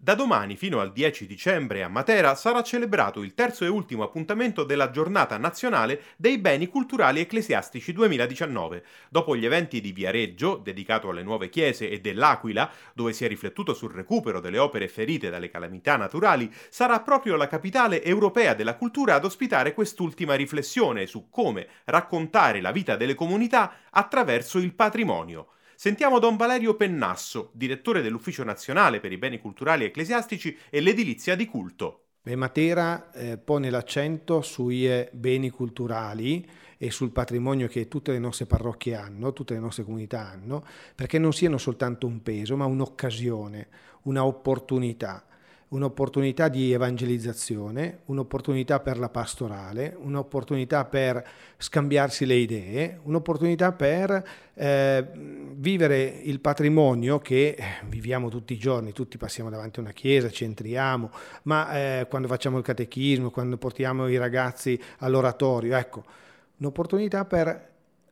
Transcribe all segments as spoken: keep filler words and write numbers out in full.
Da domani fino al dieci dicembre a Matera sarà celebrato il terzo e ultimo appuntamento della Giornata Nazionale dei Beni Culturali Ecclesiastici duemiladiciannove. Dopo gli eventi di Viareggio, dedicato alle nuove chiese, e dell'Aquila, dove si è riflettuto sul recupero delle opere ferite dalle calamità naturali, sarà proprio la capitale europea della cultura ad ospitare quest'ultima riflessione su come raccontare la vita delle comunità attraverso il patrimonio. Sentiamo Don Valerio Pennasso, direttore dell'Ufficio Nazionale per i Beni Culturali Ecclesiastici e l'Edilizia di Culto. Beh, Matera eh, pone l'accento sui eh, beni culturali e sul patrimonio che tutte le nostre parrocchie hanno, tutte le nostre comunità hanno, perché non siano soltanto un peso, ma un'occasione, una opportunità. Un'opportunità di evangelizzazione, un'opportunità per la pastorale, un'opportunità per scambiarsi le idee, un'opportunità per eh, vivere il patrimonio che viviamo tutti i giorni. Tutti passiamo davanti a una chiesa, ci entriamo, ma eh, quando facciamo il catechismo, quando portiamo i ragazzi all'oratorio, ecco, un'opportunità per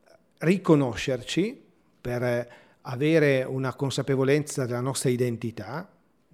riconoscerci, per avere una consapevolezza della nostra identità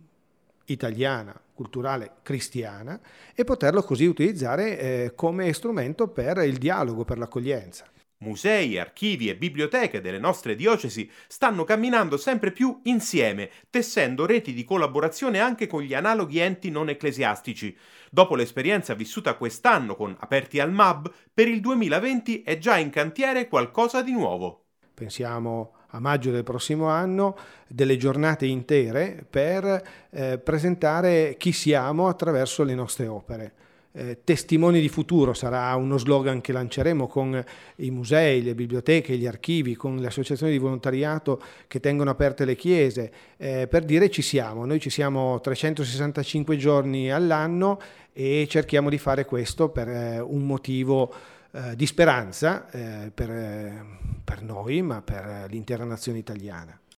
italiana, culturale, cristiana, e poterlo così utilizzare eh, come strumento per il dialogo, per l'accoglienza. Musei, archivi e biblioteche delle nostre diocesi stanno camminando sempre più insieme, tessendo reti di collaborazione anche con gli analoghi enti non ecclesiastici. Dopo l'esperienza vissuta quest'anno con Aperti al M A B, per il duemilaventi è già in cantiere qualcosa di nuovo. Pensiamo a maggio del prossimo anno, delle giornate intere per eh, presentare chi siamo attraverso le nostre opere. Eh, testimoni di futuro sarà uno slogan che lanceremo con i musei, le biblioteche, gli archivi, con le associazioni di volontariato che tengono aperte le chiese, eh, per dire ci siamo. Noi ci siamo trecentosessantacinque giorni all'anno e cerchiamo di fare questo per eh, un motivo eh, di speranza eh, per, eh, per noi, ma per l'intera nazione italiana.